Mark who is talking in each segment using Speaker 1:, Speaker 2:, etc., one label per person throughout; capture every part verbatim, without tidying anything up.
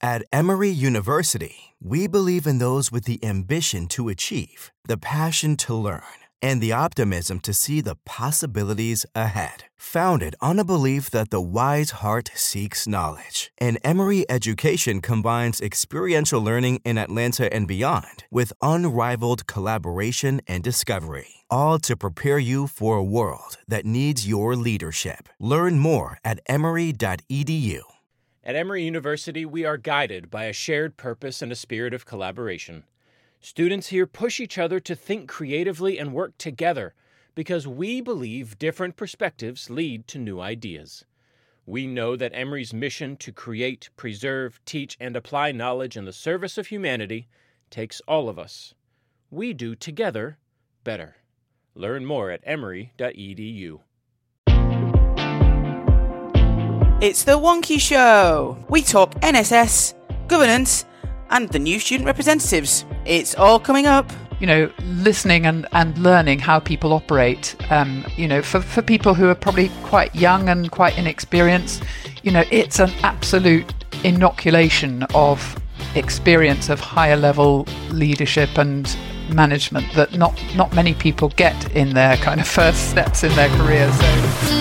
Speaker 1: At Emory University, we believe in those with the ambition to achieve, the passion to learn, and the optimism to see the possibilities ahead. Founded on a belief that the wise heart seeks knowledge, and Emory education combines experiential learning in Atlanta and beyond with unrivaled collaboration and discovery, all to prepare you for a world that needs your leadership. Learn more at emory dot e d u.
Speaker 2: At Emory University, we are guided by a shared purpose and a spirit of collaboration. Students here push each other to think creatively and work together because we believe different perspectives lead to new ideas. We know that Emory's mission to create, preserve, teach, and apply knowledge in the service of humanity takes all of us. We do together better. Learn more at emory dot e d u.
Speaker 3: It's the Wonky Show. We talk N S S, governance, and the new student representatives. It's all coming up.
Speaker 4: You know, listening and, and learning how people operate, um, you know, for, for people who are probably quite young and quite inexperienced, you know, it's an absolute inoculation of experience of higher level leadership and management that not, not many people get in their kind of first steps in their career. So.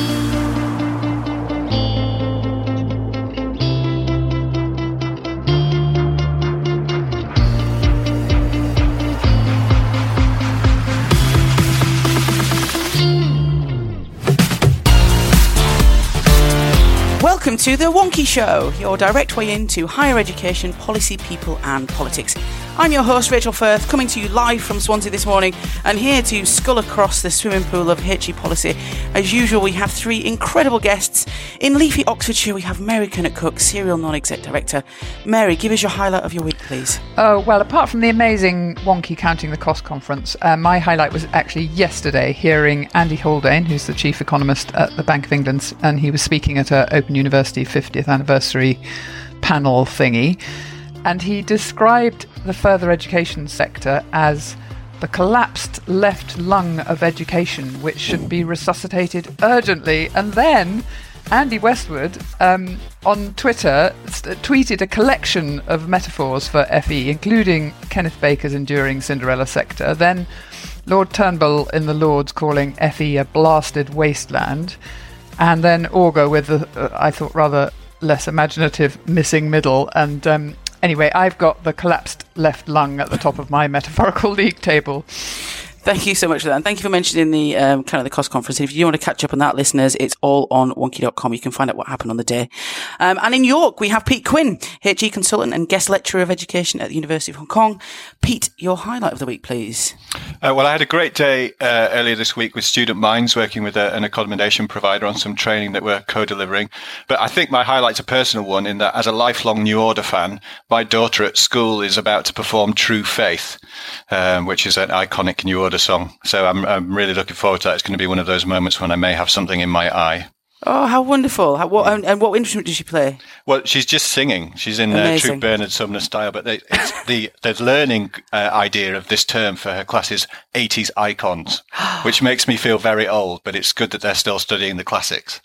Speaker 3: Welcome to The Wonky Show, your direct way into higher education, policy, people and politics. I'm your host, Rachel Firth, coming to you live from Swansea this morning and here to scull across the swimming pool of H E policy. As usual, we have three incredible guests. In leafy Oxfordshire, we have Mary Kennett-Cook, Serial Non-Exec Director. Mary, give us your highlight of your week, please.
Speaker 4: Oh, well, apart from the amazing Wonky Counting the Cost conference, uh, my highlight was actually yesterday hearing Andy Haldane, who's the Chief Economist at the Bank of England, and he was speaking at a Open University fiftieth anniversary panel thingy. And he described the further education sector as the collapsed left lung of education, which should be resuscitated urgently. And then Andy Westwood um, on Twitter st- tweeted a collection of metaphors for F E, including Kenneth Baker's enduring Cinderella sector. Then Lord Turnbull in the Lords calling F E a blasted wasteland. And then Augur with the, uh, I thought, rather less imaginative missing middle. And um, anyway, I've got the collapsed left lung at the top of my metaphorical league table.
Speaker 3: Thank you so much for that. And thank you for mentioning the um, kind of the cost conference. If you want to catch up on that, listeners, it's all on wonky dot com. You can find out what happened on the day. Um, and in York, we have Pete Quinn, H E consultant and guest lecturer of education at the University of Hong Kong. Pete, your highlight of the week, please.
Speaker 5: Uh, well, I had a great day uh, earlier this week with Student Minds, working with a, an accommodation provider on some training that we're co-delivering. But I think my highlight's a personal one in that as a lifelong New Order fan, my daughter at school is about to perform True Faith, um, which is an iconic New Order song. So I'm, I'm really looking forward to that. It's going to be one of those moments when I may have something in my eye.
Speaker 3: Oh, how wonderful. How, what, and, and what instrument does she play?
Speaker 5: Well, she's just singing. She's in uh, true Bernard Sumner style, but they, it's the, the learning uh, idea of this term for her class is eighties icons, which makes me feel very old, but it's good that they're still studying the classics.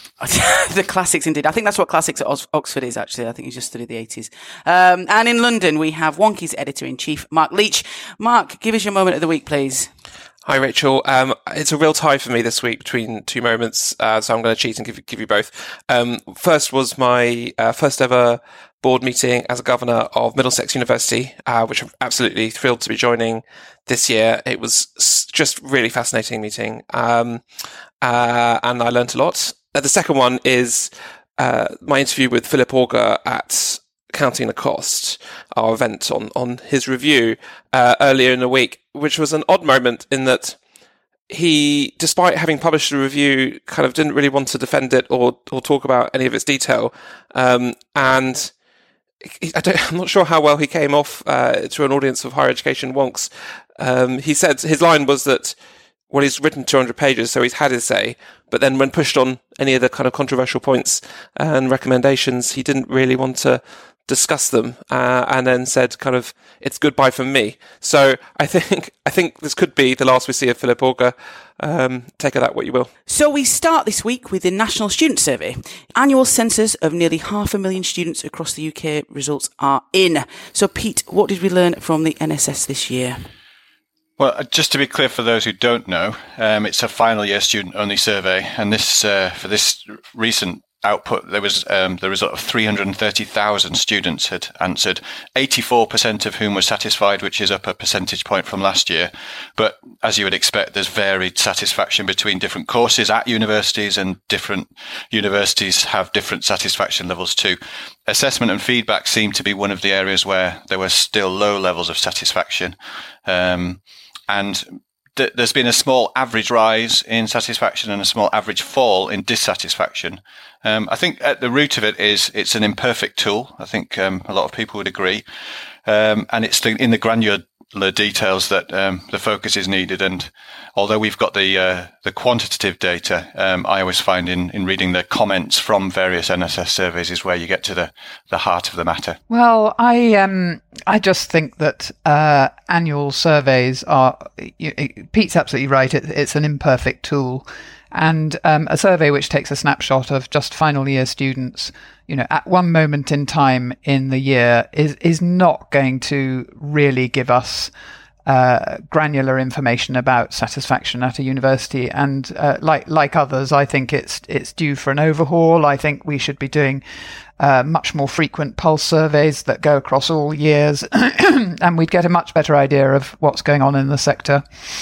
Speaker 3: The classics, indeed. I think that's what classics at Oxford is, actually. I think you just studied the eighties. Um, and in London, we have Wonky's editor-in-chief, Mark Leach. Mark, give us your moment of the week, please.
Speaker 6: Hi, Rachel. Um, it's a real tie for me this week between two moments, uh, so I'm going to cheat and give, give you both. Um, first was my uh, first ever board meeting as a governor of Middlesex University, uh, which I'm absolutely thrilled to be joining this year. It was just really fascinating meeting, um, uh, and I learnt a lot. Uh, the second one is uh, my interview with Philip Augur at Counting the Cost, our event on, on his review uh, earlier in the week, which was an odd moment in that he, despite having published a review, kind of didn't really want to defend it or or talk about any of its detail. Um, and he, I don't, I'm not sure how well he came off uh, to an audience of higher education wonks. Um, he said his line was that, well, he's written two hundred pages, so he's had his say. But then when pushed on any of the kind of controversial points and recommendations, he didn't really want to discussed them, uh, and then said kind of, it's goodbye from me. So I think I think this could be the last we see of Philip Auger. Um, take of that what you will.
Speaker 3: So we start this week with the National Student Survey. Annual census of nearly half a million students across the U K results are in. So Pete, what did we learn from the N S S this year?
Speaker 5: Well, just to be clear for those who don't know, um, it's a final year student only survey, and this uh, for this recent output, there was um, the result of three hundred thirty thousand students had answered, eighty-four percent of whom were satisfied, which is up a percentage point from last year. But as you would expect, there's varied satisfaction between different courses at universities, and different universities have different satisfaction levels too. Assessment and feedback seem to be one of the areas where there were still low levels of satisfaction. Um, and th- there's been a small average rise in satisfaction and a small average fall in dissatisfaction. Um, I think at the root of it is it's an imperfect tool. I think um, a lot of people would agree. Um, and it's the, in the granular details that um, the focus is needed. And although we've got the uh, the quantitative data, um, I always find in, in reading the comments from various N S S surveys is where you get to the, the heart of the matter.
Speaker 4: Well, I um I just think that uh, annual surveys are, you, Pete's absolutely right, it, it's an imperfect tool. And um, a survey which takes a snapshot of just final year students, you know, at one moment in time in the year is is not going to really give us uh, granular information about satisfaction at a university. And uh, like like others, I think it's it's due for an overhaul. I think we should be doing uh, much more frequent pulse surveys that go across all years, and we'd get a much better idea of what's going on in the sector.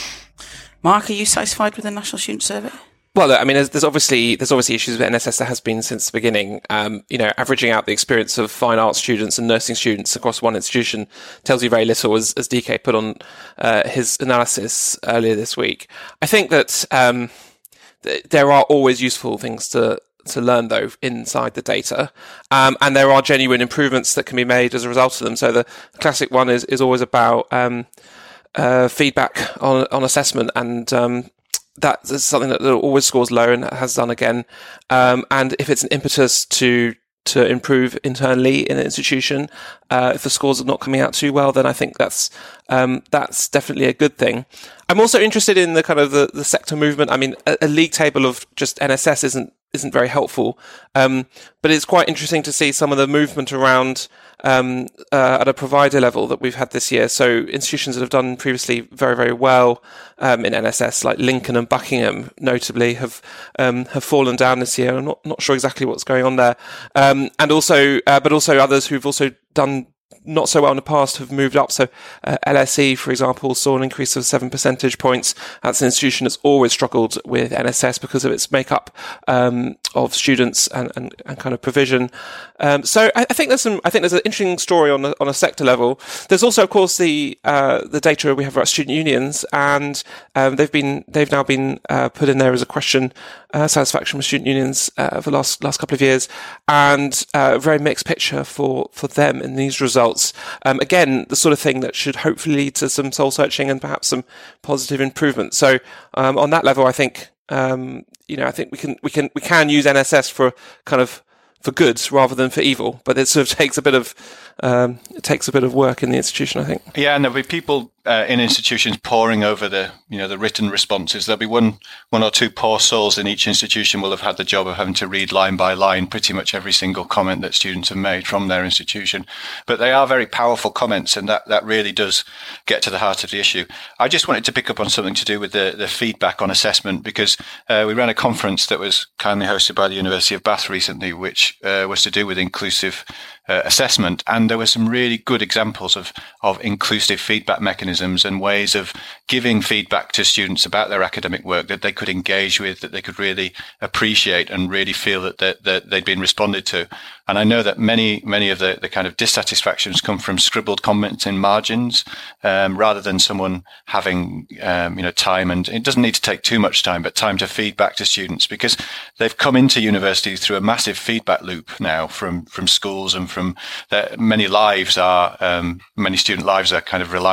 Speaker 3: Mark, are you satisfied with the National Student Survey?
Speaker 6: Well, I mean, there's, there's obviously there's obviously issues with N S S. There has been since the beginning. Um, you know, averaging out the experience of fine arts students and nursing students across one institution tells you very little, as, as D K put on uh, his analysis earlier this week. I think that um, th- there are always useful things to to learn, though, inside the data, um, and there are genuine improvements that can be made as a result of them. So the classic one is is always about um, uh, feedback on on assessment, and um, that's something that always scores low and has done again. Um, and if it's an impetus to to improve internally in an institution, uh, if the scores are not coming out too well, then I think that's um, that's definitely a good thing. I'm also interested in the kind of the, the sector movement. I mean, a, a league table of just N S S isn't isn't very helpful, um, but it's quite interesting to see some of the movement around um, uh, at a provider level that we've had this year. So institutions that have done previously very, very well um, in N S S, like Lincoln and Buckingham, notably, have um, have fallen down this year. I'm not not sure exactly what's going on there, um, and also, uh, but also others who've also done not so well in the past have moved up. So uh, L S E, for example, saw an increase of seven percentage points. That's an institution that's always struggled with N S S because of its makeup um, of students and, and, and kind of provision. Um, so I, I think there's some. I think there's an interesting story on a, on a sector level. There's also, of course, the uh, the data we have about student unions, and um, they've been they've now been uh, put in there as a question. Uh, satisfaction with student unions uh, for the last last couple of years, and uh, a very mixed picture for, for them in these results. Um, again, the sort of thing that should hopefully lead to some soul searching and perhaps some positive improvement. So um, on that level, I think um, you know I think we can we can we can use N S S for kind of for good rather than for evil, but it sort of takes a bit of um, it takes a bit of work in the institution, I think.
Speaker 5: Yeah, and there'll be people uh, in institutions poring over the you know the written responses. There'll be one one or two poor souls in each institution will have had the job of having to read line by line pretty much every single comment that students have made from their institution. But they are very powerful comments, and that, that really does get to the heart of the issue. I just wanted to pick up on something to do with the, the feedback on assessment, because uh, we ran a conference that was kindly hosted by the University of Bath recently, which uh, was to do with inclusive uh, assessment. And there were some really good examples of, of inclusive feedback mechanisms and ways of giving feedback to students about their academic work that they could engage with, that they could really appreciate and really feel that, that, that they'd been responded to. And I know that many, many of the, the kind of dissatisfactions come from scribbled comments in margins, um, rather than someone having, um, you know, time. And it doesn't need to take too much time, but time to feed back to students, because they've come into universities through a massive feedback loop now from, from schools and from their, many lives are, um, many student lives are kind of reliant around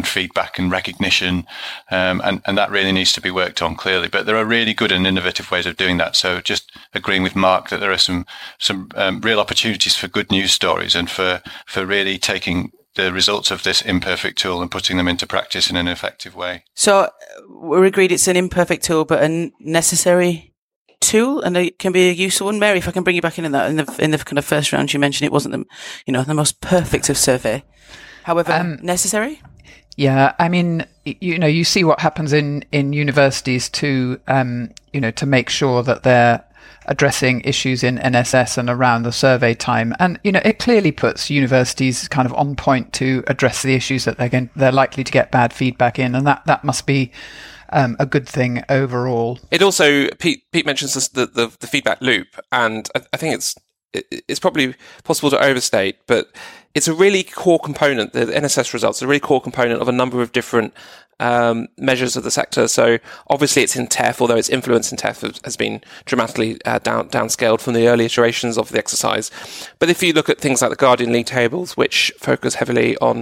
Speaker 5: feedback and recognition, um, and, and that really needs to be worked on clearly. But there are really good and innovative ways of doing that. So just agreeing with Mark that there are some some um, real opportunities for good news stories and for, for really taking the results of this imperfect tool and putting them into practice in an effective way.
Speaker 3: So we're agreed it's an imperfect tool, but a necessary tool, and it can be a useful one. Mary, if I can bring you back in in that in the in the kind of first round, you mentioned it wasn't the you know the most perfect of survey, however um, necessary.
Speaker 4: Yeah, I mean, you know, you see what happens in in universities to um, you know to make sure that they're addressing issues in N S S and around the survey time, and you know it clearly puts universities kind of on point to address the issues that they're going, they're likely to get bad feedback in, and that that must be um, a good thing overall.
Speaker 6: It also Pete Pete mentions this, the, the the feedback loop, and I, I think it's it, it's probably possible to overstate, but it's a really core component. The N S S results are a really core component of a number of different Um, measures of the sector. So obviously it's in T E F, although its influence in T E F has, has been dramatically uh, down downscaled from the early iterations of the exercise. But if you look at things like the Guardian League tables, which focus heavily on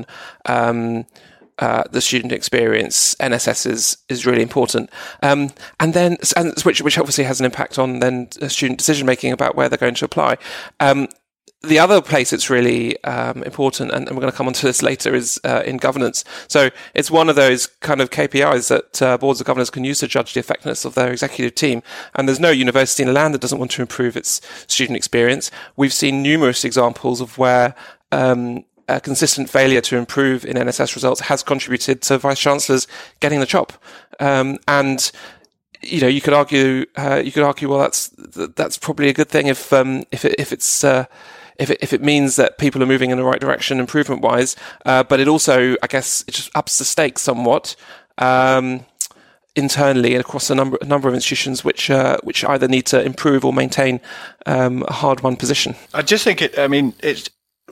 Speaker 6: um, uh, the student experience, N S S is is really important. Um, and then, and which which obviously has an impact on then student decision making about where they're going to apply. Um, The other place it's really um, important, and, and we're going to come on to this later, is uh, in governance. So it's one of those kind of K P Is that uh, boards of governors can use to judge the effectiveness of their executive team. And there's no university in the land that doesn't want to improve its student experience. We've seen numerous examples of where um, a consistent failure to improve in N S S results has contributed to vice chancellors getting the chop. Um, and you know, you could argue, uh, you could argue, well, that's that's probably a good thing if um, if it, if it's uh, if it, if it means that people are moving in the right direction improvement wise, uh, but it also, I guess, it just ups the stakes somewhat um, internally and across a number a number of institutions which uh, which either need to improve or maintain um, a hard won position.
Speaker 5: I just think it. I mean, it's.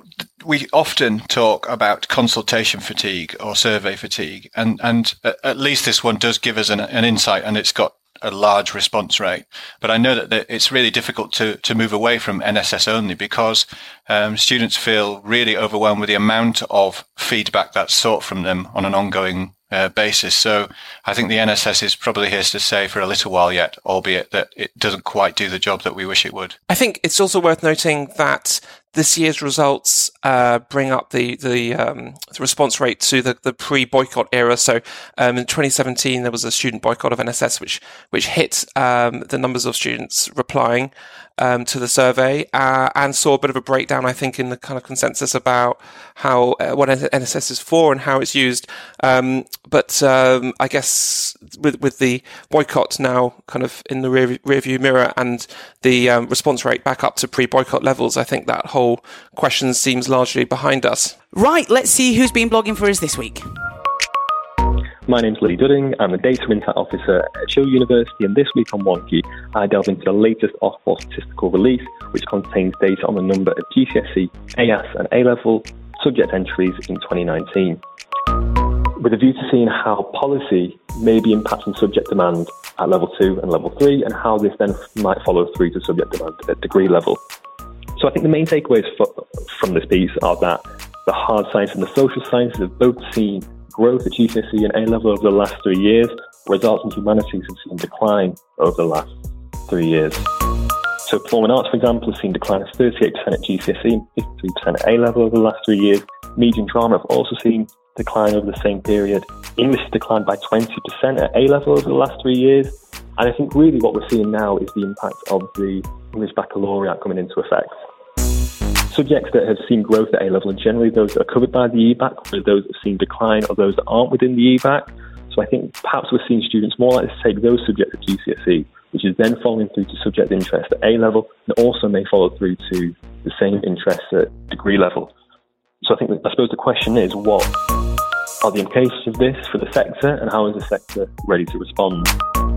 Speaker 5: We often talk about consultation fatigue or survey fatigue, and, and at least this one does give us an, an insight, and it's got a large response rate. But I know that it's really difficult to, to move away from N S S only because um, students feel really overwhelmed with the amount of feedback that's sought from them on an ongoing uh, basis. So I think the N S S is probably here to stay for a little while yet, albeit that it doesn't quite do the job that we wish it would.
Speaker 6: I think it's also worth noting that this year's results uh, bring up the the, um, the response rate to the, the pre-boycott era. So um, in twenty seventeen, there was a student boycott of N S S, which which hit um, the numbers of students replying um, to the survey uh, and saw a bit of a breakdown, I think, in the kind of consensus about how uh, what N S S is for and how it's used. Um, but um, I guess with with the boycott now kind of in the rear, rear view mirror and the um, response rate back up to pre-boycott levels, I think that whole question seems largely behind us.
Speaker 3: Right, let's see who's been blogging for us this week.
Speaker 7: My name's Lee Dudding. I'm a Data Insight Officer at Chill University, and this week on Wonky, I delve into the latest Ofwat statistical release, which contains data on the number of G C S E, A S and A-level subject entries in twenty nineteen. With a view to seeing how policy may be impacting subject demand at level two and level three, and how this then might follow through to subject demand at degree level. So I think the main takeaways for, from this piece are that the hard science and the social sciences have both seen growth at G C S E and A-level over the last three years, whereas arts and humanities have seen decline over the last three years. So performing arts, for example, has seen decline of thirty-eight percent at G C S E and fifty-three percent at A-level over the last three years. Media and drama have also seen decline over the same period. English has declined by twenty percent at A-level over the last three years. And I think really what we're seeing now is the impact of the English Baccalaureate coming into effect. Subjects that have seen growth at A-level are generally those that are covered by the E BAC, whereas those that have seen decline are those that aren't within the E BAC. So I think perhaps we're seeing students more likely to take those subjects at G C S E, which is then following through to subject interest at A-level, and also may follow through to the same interests at degree level. So I think that, I suppose the question is, what are the implications of this for the sector, and how is the sector ready to respond?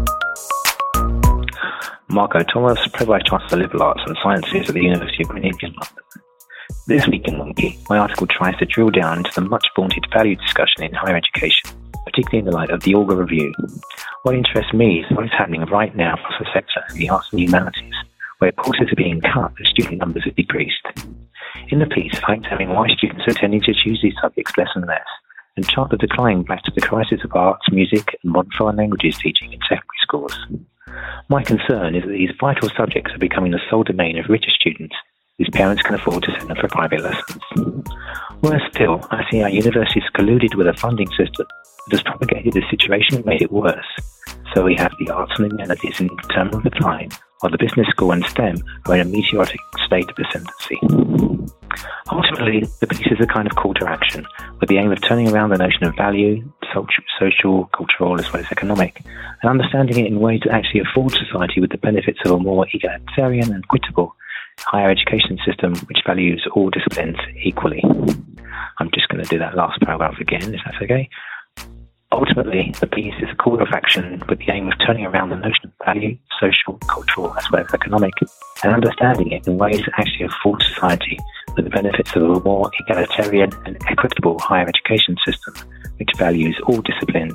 Speaker 8: Marco Thomas, Pro-Vice Chancellor for Liberal Arts and Sciences at the University of Greenwich in London. This week in Wonky, my article tries to drill down into the much-vaunted value discussion in higher education, particularly in the light of the Augur Review. What interests me is what is happening right now across the sector in the arts and humanities, where courses are being cut and student numbers have decreased. In the piece, I examine why students are tending to choose these subjects less and less, and chart the decline back to the crisis of arts, music and modern foreign languages teaching in secondary schools. My concern is that these vital subjects are becoming the sole domain of richer students whose parents can afford to send them for private lessons. Worse still, I see our universities colluded with a funding system that has propagated the situation and made it worse. So we have the arts and humanities in terminal decline, while the business school and STEM are in a meteoric state of ascendancy. Ultimately, the piece is a kind of call to action, with the aim of turning around the notion of value, social, cultural, as well as economic, and understanding it in ways that actually afford society with the benefits of a more egalitarian and equitable higher education system which values all disciplines equally. I'm just going to do that last paragraph again, if that's okay. Ultimately, the piece is a call of action with the aim of turning around the notion of value, social, cultural, as well as economic, and understanding it in ways that actually afford society with the benefits of a more egalitarian and equitable higher education system which values all disciplines.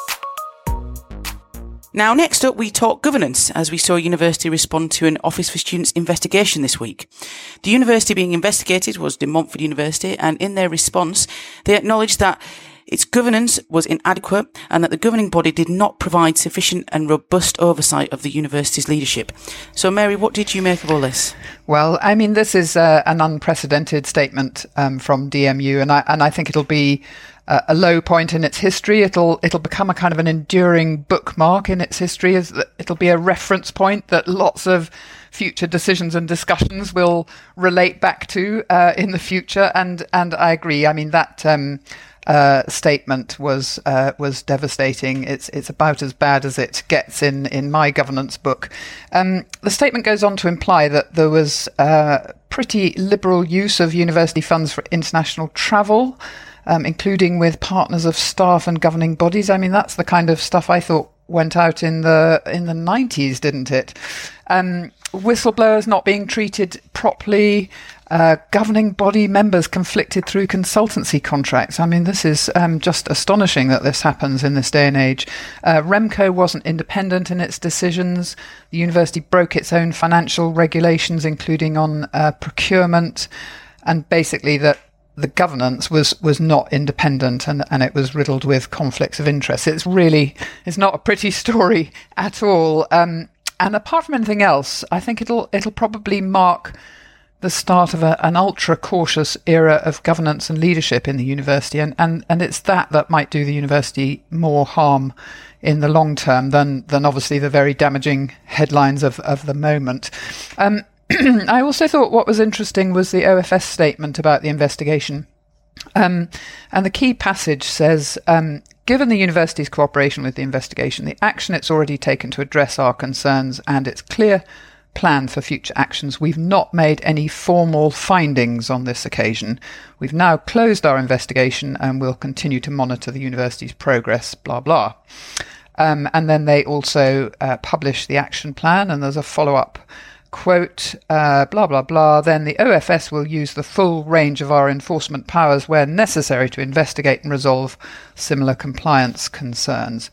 Speaker 3: Now, next up, we talk governance, as we saw a university respond to an Office for Students investigation this week. The university being investigated was De Montfort University, and in their response, they acknowledged that its governance was inadequate and that the governing body did not provide sufficient and robust oversight of the university's leadership. So, Mary, what did you make of all this?
Speaker 4: Well, I mean, this is uh, an unprecedented statement um, from D M U, and I and I think it'll be uh, a low point in its history. It'll it'll become a kind of an enduring bookmark in its history. It'll be a reference point that lots of future decisions and discussions will relate back to uh, in the future. And and I agree. I mean, that Um, Uh, statement was uh, was devastating. It's it's about as bad as it gets in, in my governance book. Um, the statement goes on to imply that there was uh, pretty liberal use of university funds for international travel, um, including with partners of staff and governing bodies. I mean, that's the kind of stuff I thought went out in the in the nineties, didn't it? Um, whistleblowers not being treated properly. Uh, governing body members conflicted through consultancy contracts. I mean, this is um, just astonishing that this happens in this day and age. Uh, REMCO wasn't independent in its decisions. The university broke its own financial regulations, including on uh, procurement, and basically that the governance was was not independent, and, and it was riddled with conflicts of interest. It's really, it's not a pretty story at all. Um, and apart from anything else, I think it'll it'll probably mark the start of a, an ultra-cautious era of governance and leadership in the university, and, and, and it's that that might do the university more harm in the long term than than obviously the very damaging headlines of, of the moment. Um, I also thought what was interesting was the O F S statement about the investigation. Um, and the key passage says, um, given the university's cooperation with the investigation, the action it's already taken to address our concerns and its clear plan for future actions, we've not made any formal findings on this occasion. We've now closed our investigation and will continue to monitor the university's progress, blah, blah. Um, and then they also uh, publish the action plan, and there's a follow-up quote, uh, blah, blah, blah. Then the O F S will use the full range of our enforcement powers where necessary to investigate and resolve similar compliance concerns.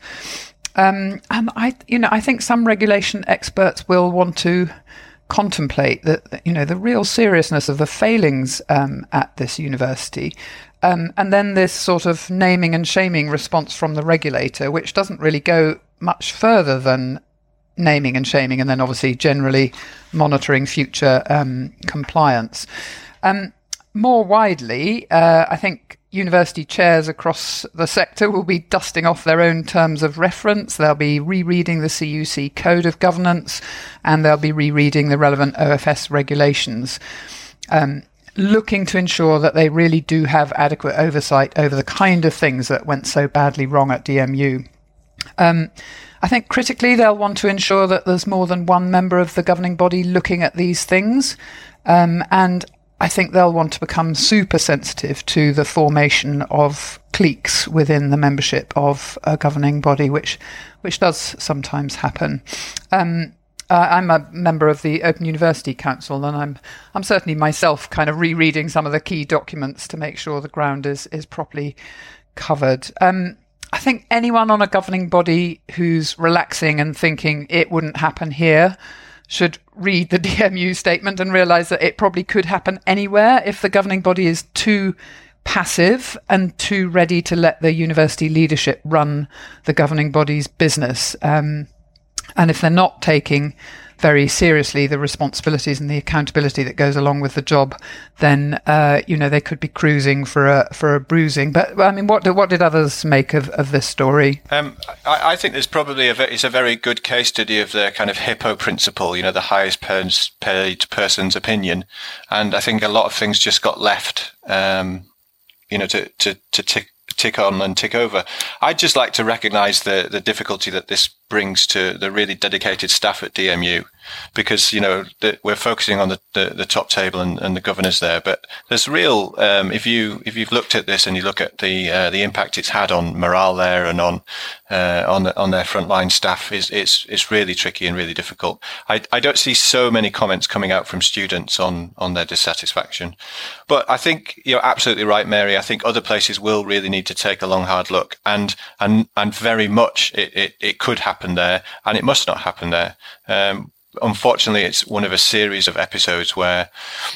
Speaker 4: Um, and I, you know, I think some regulation experts will want to contemplate that, you know, the real seriousness of the failings um, at this university, um, and then this sort of naming and shaming response from the regulator, which doesn't really go much further than naming and shaming, and then obviously generally monitoring future um, compliance. Um, more widely, uh, I think university chairs across the sector will be dusting off their own terms of reference. They'll be rereading the C U C Code of Governance, and they'll be rereading the relevant O F S regulations, um, looking to ensure that they really do have adequate oversight over the kind of things that went so badly wrong at D M U. Um, I think critically they'll want to ensure that there's more than one member of the governing body looking at these things, um, and I think they'll want to become super sensitive to the formation of cliques within the membership of a governing body, which which does sometimes happen. Um, uh, I'm a member of the Open University Council, and I'm I'm certainly myself kind of rereading some of the key documents to make sure the ground is is properly covered. Um, I think anyone on a governing body who's relaxing and thinking it wouldn't happen here should read the D M U statement and realise that it probably could happen anywhere if the governing body is too passive and too ready to let the university leadership run the governing body's business. Um, and if they're not taking very seriously the responsibilities and the accountability that goes along with the job, then uh, you know they could be cruising for a for a bruising. But I mean, what did, what did others make of, of this story?
Speaker 5: Um, I, I think there's probably a ve- it's a very good case study of the kind of HIPPO principle, you know, the highest paid person's opinion, and I think a lot of things just got left, um, you know, to to to tick. tick on and tick over. I'd just like to recognise the the difficulty that this brings to the really dedicated staff at D M U, because, you know, the, we're focusing on the, the, the top table and, and the governors there, but there's real, um, if you, if you've looked at this and you look at the, uh, the impact it's had on morale there and on, uh, on, the, on their frontline staff, is, it's, it's really tricky and really difficult. I, I don't see so many comments coming out from students on, on their dissatisfaction, but I think you're absolutely right, Mary. I think other places will really need to take a long, hard look, and, and, and very much it, it, it could happen there, and it must not happen there. Um, unfortunately, it's one of a series of episodes where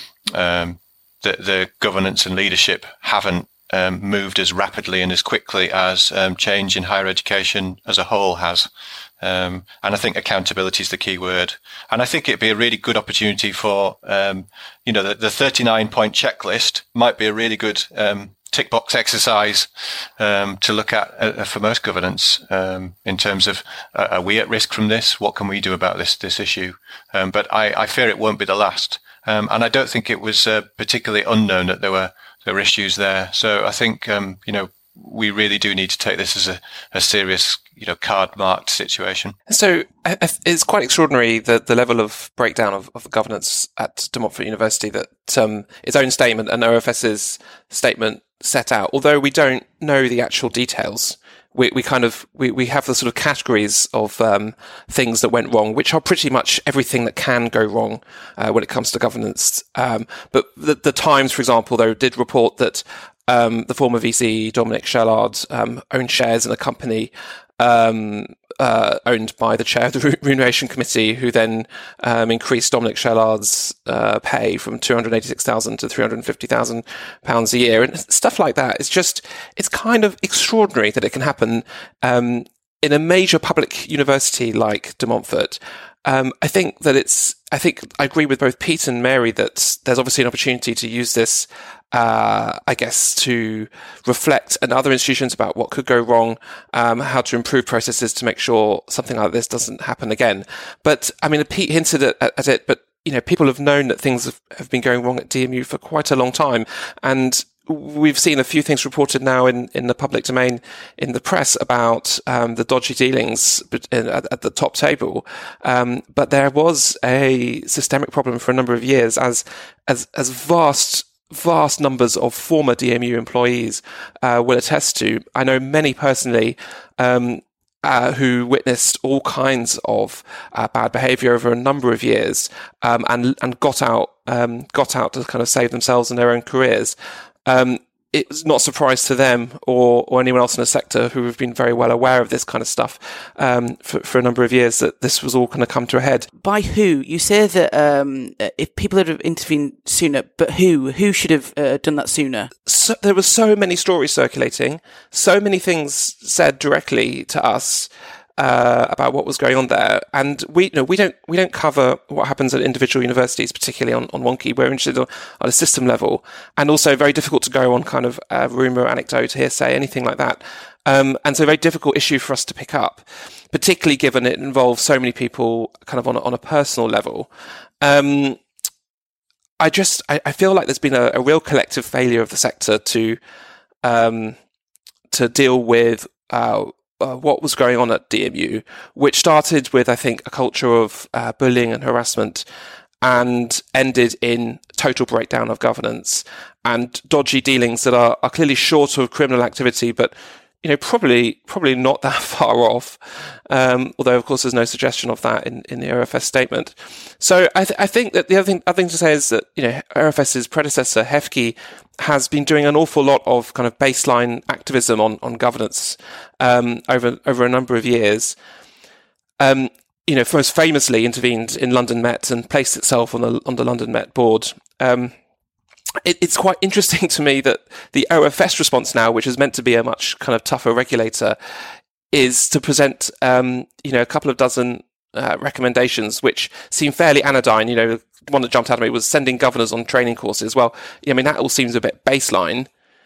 Speaker 5: um, the, the governance and leadership haven't um, moved as rapidly and as quickly as um, change in higher education as a whole has. Um, and I think accountability is the key word. And I think it'd be a really good opportunity for, um, you know, the, the thirty-nine point checklist might be a really good um, tick box exercise um, to look at uh, for most governance um, in terms of uh, are we at risk from this? What can we do about this this issue? Um, but I, I fear it won't be the last. Um, and I don't think it was uh, particularly unknown that there were there were issues there. So I think um, you know we really do need to take this as a, a serious, you know, card marked situation.
Speaker 6: So it's quite extraordinary the the level of breakdown of, of governance at De Montfort University that um, its own statement and OFS's statement set out. Although we don't know the actual details, we we kind of we, we have the sort of categories of um, things that went wrong, which are pretty much everything that can go wrong uh, when it comes to governance. Um, but the, the Times, for example, though, did report that um, the former V C Dominic Shellard um, owned shares in a company um, uh, owned by the chair of the Remuneration Committee, who then um, increased Dominic Shellard's uh, pay from two hundred eighty-six thousand to three hundred fifty thousand pounds a year, and stuff like that. It's just, it's kind of extraordinary that it can happen um, in a major public university like De Montfort. Um, I think that it's, I think I agree with both Pete and Mary that there's obviously an opportunity to use this, uh, I guess, to reflect and other institutions about what could go wrong, um, how to improve processes to make sure something like this doesn't happen again. But I mean, Pete hinted at, at it, but you know, people have known that things have, have been going wrong at D M U for quite a long time, and we've seen a few things reported now in, in the public domain in the press about um, the dodgy dealings at, at the top table. Um, but there was a systemic problem for a number of years, as as as vast vast numbers of former D M U employees uh, will attest to. I know many personally um, uh, who witnessed all kinds of uh, bad behaviour over a number of years um, and and got out um, got out to kind of save themselves and their own careers. Um, it was not a surprise to them or, or anyone else in the sector who have been very well aware of this kind of stuff um, for, for a number of years that this was all going to come to a head.
Speaker 3: By who? You say that um, if people had intervened sooner, but who? Who should have uh, done that sooner?
Speaker 6: So, there were so many stories circulating, so many things said directly to us Uh, about what was going on there, and we, you know, we don't we don't cover what happens at individual universities, particularly on, on Wonky. We're interested on, on a system level, and also very difficult to go on kind of uh, rumor, anecdote, hearsay, anything like that. Um, and so a very difficult issue for us to pick up, particularly given it involves so many people, kind of on a, on a personal level. Um, I just I, I feel like there's been a, a real collective failure of the sector to um, to deal with. Uh, Uh, what was going on at D M U, which started with, I think, a culture of uh, bullying and harassment and ended in total breakdown of governance and dodgy dealings that are, are clearly short of criminal activity, but, you know, probably probably not that far off, um, although, of course, there's no suggestion of that in, in the O F S statement. So I, th- I think that the other thing, other thing to say is that, you know, OFS's predecessor, HEFCE, has been doing an awful lot of kind of baseline activism on, on governance um, over over a number of years. Um, you know, most famously intervened in London Met and placed itself on the on the London Met board. Um, it, it's quite interesting to me that the O F S response now, which is meant to be a much kind of tougher regulator, is to present, um, you know, a couple of dozen uh, recommendations, which seem fairly anodyne. You know, one that jumped out at me was sending governors on training courses. Well, I mean, that all seems a bit baseline.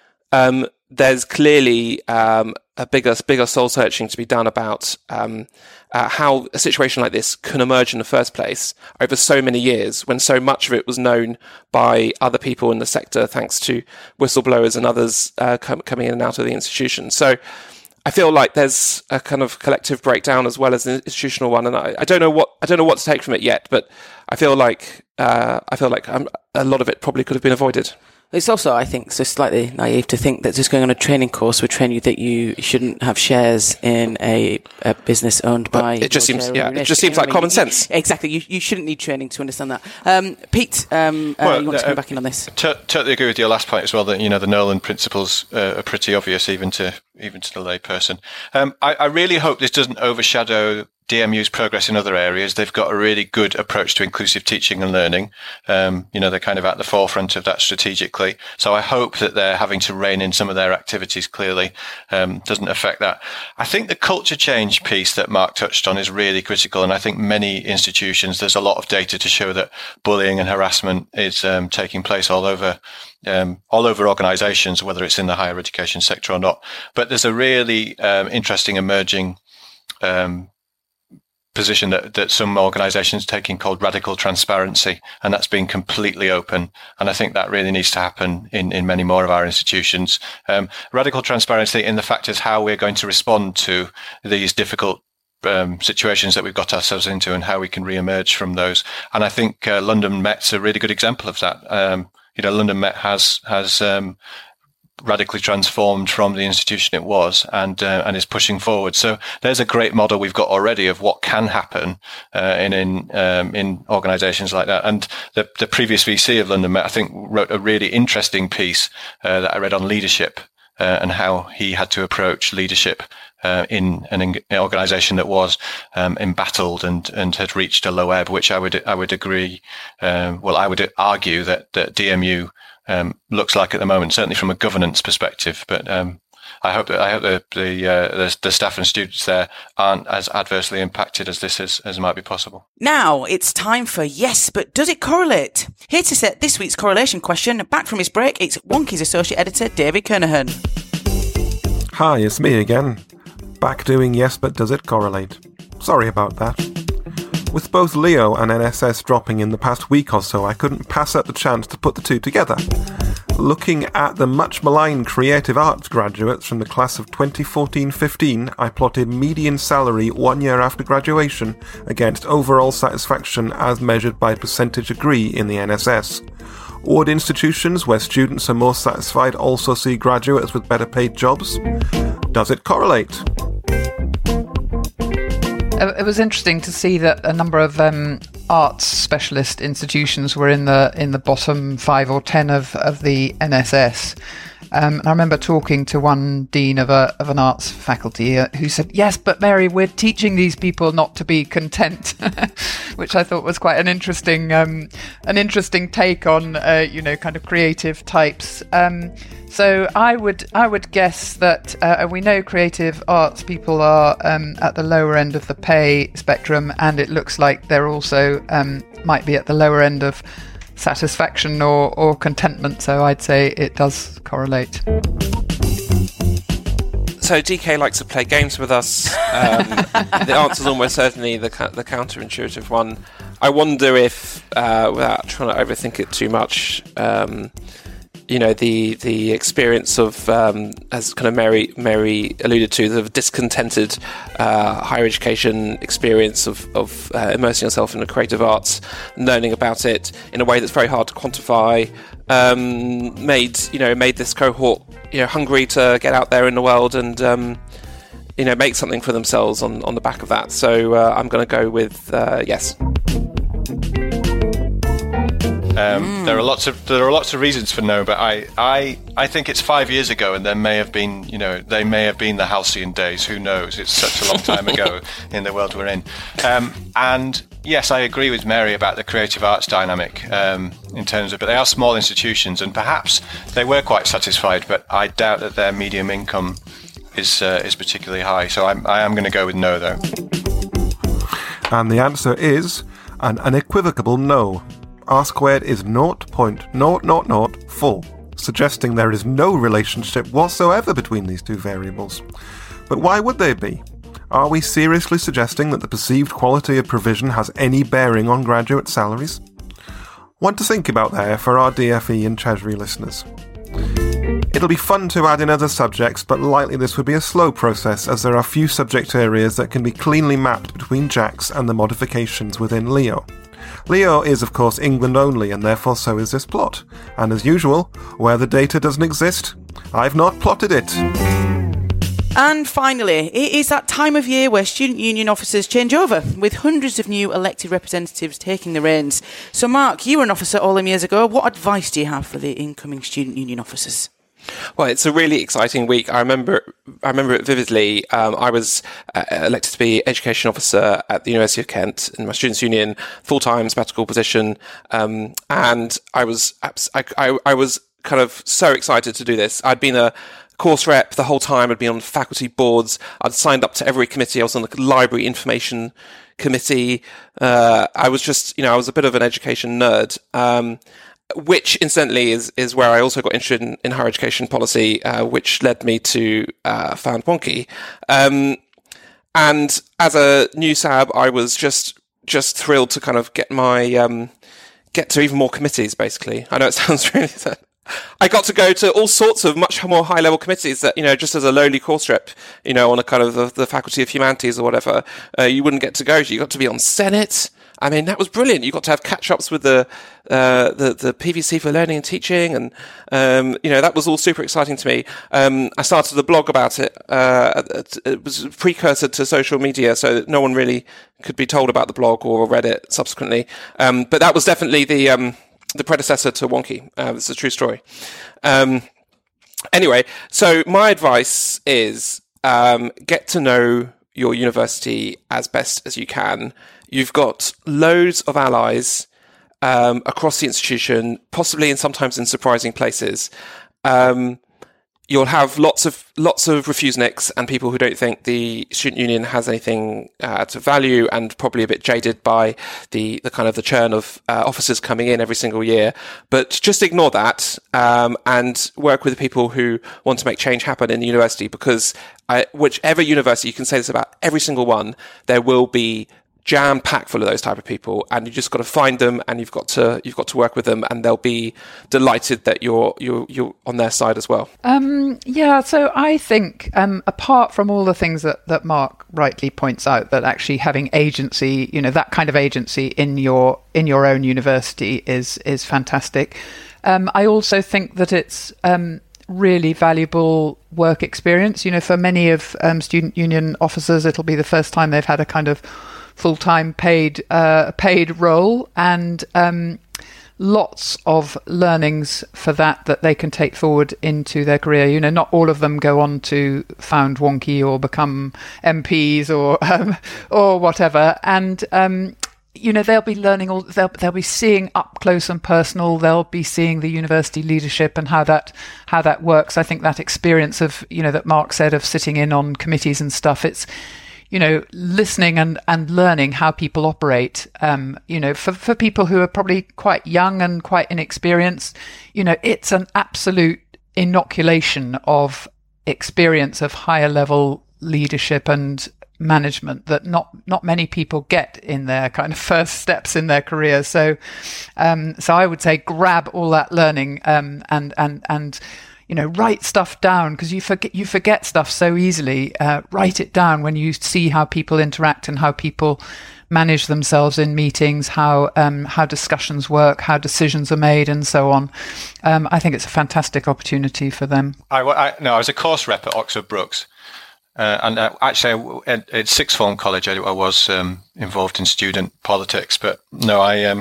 Speaker 6: Um, there's clearly um, a bigger, bigger soul searching to be done about um, uh, how a situation like this can emerge in the first place over so many years, when so much of it was known by other people in the sector, thanks to whistleblowers and others uh, com- coming in and out of the institution. So I feel like there's a kind of collective breakdown as well as an institutional one, and I, I don't know what I don't know what to take from it yet. But I feel like uh, I feel like I'm, a lot of it probably could have been avoided.
Speaker 3: It's also, I think, so slightly naive to think that just going on a training course would train you that you shouldn't have shares in a, a business owned
Speaker 6: but
Speaker 3: by.
Speaker 6: It just seems, yeah, it just seems like common sense.
Speaker 3: Exactly, you you shouldn't need training to understand that. Um, Pete, um, uh,
Speaker 5: well,
Speaker 3: you want to
Speaker 5: uh,
Speaker 3: come back in on this?
Speaker 5: T- totally agree with your last point as well. That you know the Nolan principles uh, are pretty obvious, even to even to the lay person. Um, I, I really hope this doesn't overshadow D M U's progress in other areas. They've got a really good approach to inclusive teaching and learning. Um, you know, they're kind of at the forefront of that strategically. So I hope that they're having to rein in some of their activities clearly um, doesn't affect that. I think the culture change piece that Mark touched on is really critical. And I think many institutions, there's a lot of data to show that bullying and harassment is um, taking place all over Um, all over organisations, whether it's in the higher education sector or not. But there's a really um, interesting emerging um, position that, that some organisations are taking called radical transparency, and that's been completely open. And I think that really needs to happen in, in many more of our institutions. Um, radical transparency in the fact is how we're going to respond to these difficult Um, situations that we've got ourselves into and how we can re-emerge from those. And I think uh, London Met's a really good example of that. Um, you know, London Met has has um, radically transformed from the institution it was and uh, and is pushing forward. So there's a great model we've got already of what can happen uh, in in um, in organisations like that. And the the previous V C of London Met, I think, wrote a really interesting piece uh, that I read on leadership uh, and how he had to approach leadership Uh, in an, an organisation that was um, embattled and, and had reached a low ebb, which I would I would agree. Um, well, I would argue that, that D M U um, looks like at the moment, certainly from a governance perspective. But um, I hope that I hope that the, uh, the the staff and students there aren't as adversely impacted as this is as might be possible.
Speaker 3: Now it's time for Yes, but does it correlate? Here to set this week's correlation question, back from his break, it's Wonky's associate editor David Kernahan.
Speaker 9: Hi, it's me again. Back doing Yes, but does it correlate? Sorry about that. With both Leo and N S S dropping in the past week or so, I couldn't pass up the chance to put the two together. Looking at the much maligned creative arts graduates from the class of twenty fourteen fifteen, I plotted median salary one year after graduation against overall satisfaction as measured by percentage agree in the N S S. Would institutions where students are more satisfied also see graduates with better paid jobs? Does it correlate?
Speaker 4: It was interesting to see that a number of um, arts specialist institutions were in the in the bottom five or ten of, of the N S S. Um, and I remember talking to one dean of a of an arts faculty uh, who said, "Yes, but Mary, we're teaching these people not to be content," which I thought was quite an interesting um, an interesting take on uh, you know kind of creative types. Um, so I would I would guess that uh, we know creative arts people are um, at the lower end of the pay spectrum, and it looks like they're also um, might be at the lower end of satisfaction or, or contentment, so I'd say it does correlate.
Speaker 6: So D K likes to play games with us. Um, the answer is almost certainly the the counterintuitive one. I wonder if, uh, without trying to overthink it too much, um, you know, the the experience of, um, as kind of Mary Mary alluded to, the discontented uh, higher education experience of, of uh, immersing yourself in the creative arts, learning about it in a way that's very hard to quantify, um, made you know made this cohort you know hungry to get out there in the world and um, you know make something for themselves on, on the back of that. So uh, I'm going to go with uh, yes.
Speaker 5: Um,
Speaker 3: Mm.
Speaker 5: There are lots of there are lots of reasons for no, but I, I I think it's five years ago, and there may have been, you know, they may have been the halcyon days. Who knows? It's such a long time ago in the world we're in. Um, and yes, I agree with Mary about the creative arts dynamic um, in terms of, but they are small institutions, and perhaps they were quite satisfied, but I doubt that their medium income is uh, is particularly high. So I'm, I am going to go with no, though.
Speaker 9: And the answer is an unequivocal no. R squared is zero point zero zero zero four, suggesting there is no relationship whatsoever between these two variables. But why would there be? Are we seriously suggesting that the perceived quality of provision has any bearing on graduate salaries? One to think about there for our D F E and Treasury listeners. It'll be fun to add in other subjects, but likely this would be a slow process, as there are few subject areas that can be cleanly mapped between JACS and the modifications within Leo. Leo is, of course, England only, and therefore so is this plot. And as usual, where the data doesn't exist, I've not plotted it.
Speaker 3: And finally, it is that time of year where student union officers change over, with hundreds of new elected representatives taking the reins. So, Mark, you were an officer all them years ago. What advice do you have for the incoming student union officers?
Speaker 6: Well, it's a really exciting week. I remember, I remember it vividly. Um, I was uh, elected to be education officer at the University of Kent in my students' union, full-time sabbatical position, um, and I was, I, I, I was kind of so excited to do this. I'd been a course rep the whole time. I'd been on faculty boards. I'd signed up to every committee. I was on the library information committee. Uh, I was just, you know, I was a bit of an education nerd. Um, Which, incidentally, is, is where I also got interested in, in higher education policy, uh, which led me to uh, found Wonky. Um, and as a new sab, I was just just thrilled to kind of get my um, get to even more committees. Basically, I know it sounds really. I got to go to all sorts of much more high level committees that, you know, just as a lowly course rep, you know, on a kind of the, the Faculty of Humanities or whatever, uh, you wouldn't get to go to. You got to be on Senate. I mean, that was brilliant. You got to have catch-ups with the, uh, the, the P V C for learning and teaching. And, um, you know, that was all super exciting to me. Um, I started a blog about it. Uh, it was a precursor to social media, so that no one really could be told about the blog or read it subsequently. Um, but that was definitely the, um, the predecessor to Wonky. Uh, it's a true story. Um, anyway, so my advice is, um, get to know your university as best as you can. You've got loads of allies um, across the institution, possibly and sometimes in surprising places. Um, you'll have lots of lots of refuseniks and people who don't think the student union has anything uh, to value, and probably a bit jaded by the, the kind of the churn of uh, officers coming in every single year. But just ignore that um, and work with the people who want to make change happen in the university, because I, whichever university, you can say this about every single one, there will be jam packed full of those type of people, and you just got to find them, and you've got to you've got to work with them, and they'll be delighted that you're you're you're on their side as well.
Speaker 4: Um, yeah, so I think um, apart from all the things that, that Mark rightly points out, that actually having agency, you know, that kind of agency in your in your own university is is fantastic. Um, I also think that it's um, really valuable work experience. You know, for many of um, student union officers, it'll be the first time they've had a kind of full-time paid uh, paid role, and um, lots of learnings for that that they can take forward into their career. You know, not all of them go on to found Wonky or become M Ps or um, or whatever, and um, you know, they'll be learning all. They'll they'll be seeing up close and personal. They'll be seeing the university leadership and how that how that works. I think that experience of, you know, that Mark said, of sitting in on committees and stuff. It's, you know, listening and, and learning how people operate, um, you know, for, for people who are probably quite young and quite inexperienced, you know, it's an absolute inoculation of experience of higher level leadership and management that not not many people get in their kind of first steps in their career. So, um, so I would say grab all that learning um, and and and. You know, write stuff down, because you forget you forget stuff so easily. Uh, write it down when you see how people interact and how people manage themselves in meetings, how um, how discussions work, how decisions are made, and so on. Um, I think it's a fantastic opportunity for them.
Speaker 5: I, I no, I was a course rep at Oxford Brookes, uh, and uh, actually at, at sixth form college, I, I was um, involved in student politics. But no, I um,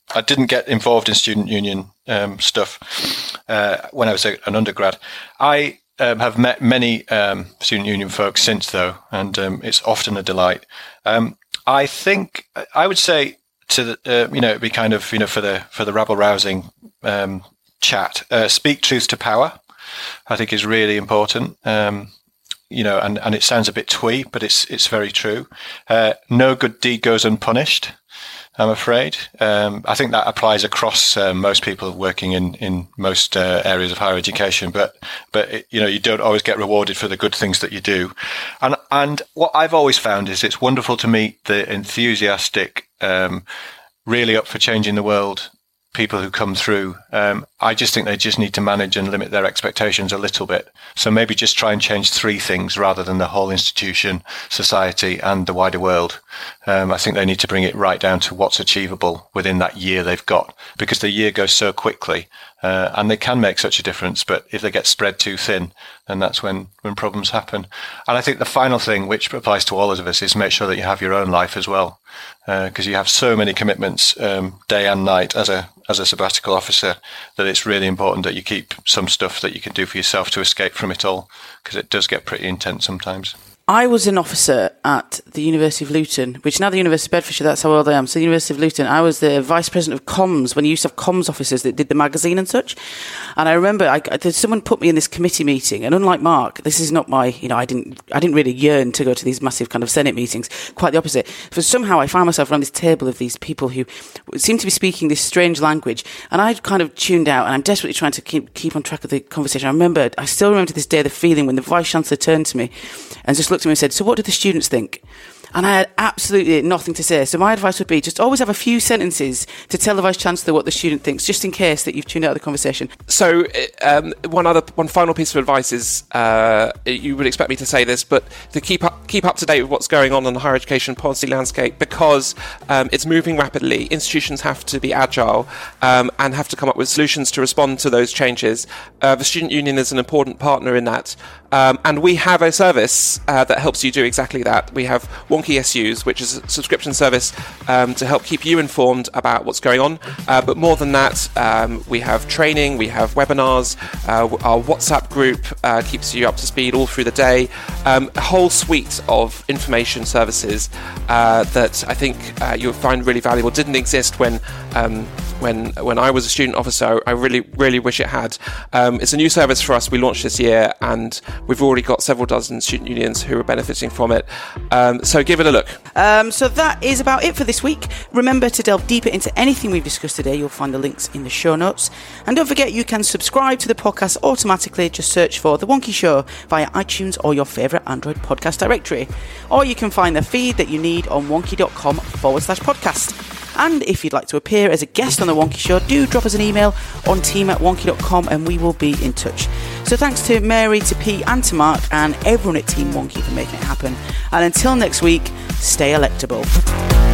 Speaker 5: I didn't get involved in student union um, stuff uh, when I was a, an undergrad. I um, have met many um, student union folks since, though, and um, it's often a delight. Um, I think I would say to the, uh, you know, it'd be kind of, you know, for the for the rabble rousing um, chat, uh, speak truth to power. I think is really important. Um, you know, and, and it sounds a bit twee, but it's it's very true. Uh, no good deed goes unpunished, I'm afraid. Um, I think that applies across uh, most people working in, in most uh, areas of higher education, but, but it, you know, you don't always get rewarded for the good things that you do. And, and what I've always found is it's wonderful to meet the enthusiastic, um, really up for changing the world people who come through. Um, I just think they just need to manage and limit their expectations a little bit. So maybe just try and change three things rather than the whole institution, society, and the wider world. Um, I think they need to bring it right down to what's achievable within that year they've got, because the year goes so quickly, uh, and they can make such a difference. But if they get spread too thin, then that's when, when problems happen. And I think the final thing, which applies to all of us, is make sure that you have your own life as well, because uh, you have so many commitments um, day and night as a as a sabbatical officer, that it's really important that you keep some stuff that you can do for yourself to escape from it all, because it does get pretty intense sometimes.
Speaker 3: I was an officer at the University of Luton, which now the University of Bedfordshire, that's how old I am. So the University of Luton, I was the vice president of comms when you used to have comms officers that did the magazine and such. And I remember I, someone put me in this committee meeting, and unlike Mark, this is not my, you know, I didn't, I didn't really yearn to go to these massive kind of Senate meetings. Quite the opposite. But somehow I found myself around this table of these people who seemed to be speaking this strange language, and I kind of tuned out, and I'm desperately trying to keep keep on track of the conversation. I remember, I still remember to this day the feeling when the vice chancellor turned to me and just looked at me and said, "So what do the students think?" And I had absolutely nothing to say. So my advice would be just always have a few sentences to tell the Vice-Chancellor what the student thinks, just in case that you've tuned out of the conversation.
Speaker 6: So um, one other, one final piece of advice is, uh, you would expect me to say this, but to keep up, keep up to date with what's going on in the higher education policy landscape, because um, it's moving rapidly. Institutions have to be agile um, and have to come up with solutions to respond to those changes. Uh, the Student Union is an important partner in that. Um, and we have a service uh, that helps you do exactly that. We have Wonky S Us, which is a subscription service um, to help keep you informed about what's going on. Uh, but more than that, um, we have training, we have webinars, uh, our WhatsApp group uh, keeps you up to speed all through the day. Um, a whole suite of information services uh, that I think uh, you'll find really valuable. Didn't exist when um, when when I was a student officer. I really, really wish it had. Um, it's a new service for us. We launched this year, and we've already got several dozen student unions who are benefiting from it. Um, so give it a look.
Speaker 3: Um, so that is about it for this week. Remember to delve deeper into anything we've discussed today. You'll find the links in the show notes. And don't forget, you can subscribe to the podcast automatically. Just search for The Wonky Show via iTunes or your favourite Android podcast directory. Or you can find the feed that you need on wonky.com forward slash podcast. And if you'd like to appear as a guest on The Wonky Show, do drop us an email on team at wonky dot com and we will be in touch. So thanks to Mary, to Pete and to Mark and everyone at Team Wonky for making it happen. And until next week, stay electable.